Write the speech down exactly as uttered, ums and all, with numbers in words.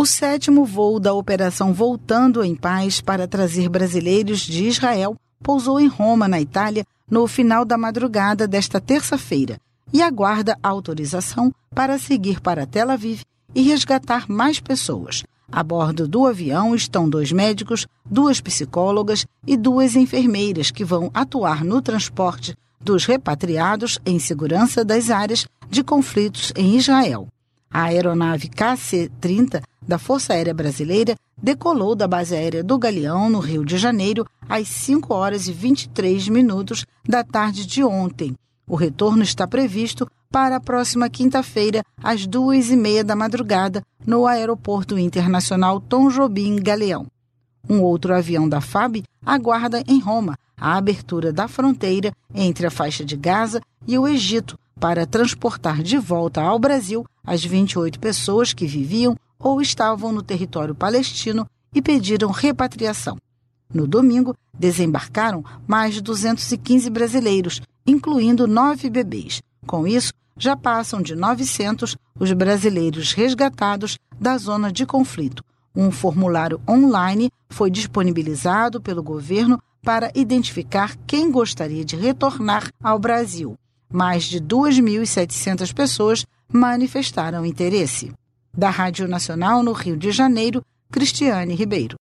O sétimo voo da Operação Voltando em Paz para trazer brasileiros de Israel pousou em Roma, na Itália, no final da madrugada desta terça-feira e aguarda autorização para seguir para Tel Aviv e resgatar mais pessoas. A bordo do avião estão dois médicos, duas psicólogas e duas enfermeiras que vão atuar no transporte dos repatriados em segurança das áreas de conflitos em Israel. A aeronave K C trinta da Força Aérea Brasileira decolou da base aérea do Galeão, no Rio de Janeiro, às cinco horas e vinte e três minutos da tarde de ontem. O retorno está previsto para a próxima quinta-feira, às duas e meia da madrugada, no Aeroporto Internacional Tom Jobim Galeão. Um outro avião da F A B aguarda em Roma a abertura da fronteira entre a faixa de Gaza e o Egito para transportar de volta ao Brasil as vinte e oito pessoas que viviam ou estavam no território palestino e pediram repatriação. No domingo, desembarcaram mais de duzentos e quinze brasileiros, incluindo nove bebês. Com isso, já passam de novecentos os brasileiros resgatados da zona de conflito. Um formulário online foi disponibilizado pelo governo para identificar quem gostaria de retornar ao Brasil. Mais de duas mil e setecentas pessoas manifestaram interesse. Da Rádio Nacional no Rio de Janeiro, Cristiane Ribeiro.